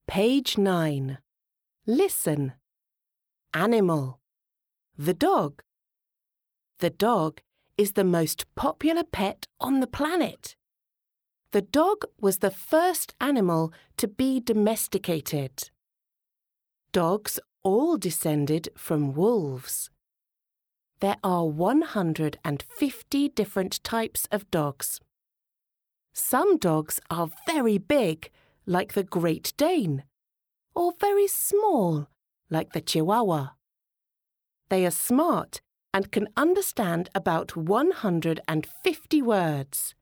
Page 9. Listen. Animal. The dog. The dog is the most popular pet on the planet. The dog was the first animal to be domesticated. Dogs all descended from wolves. There are 150 different types of dogs. Some dogs are very big, like the Great Dane, or very small, like the Chihuahua. They are smart and can understand about 150 words.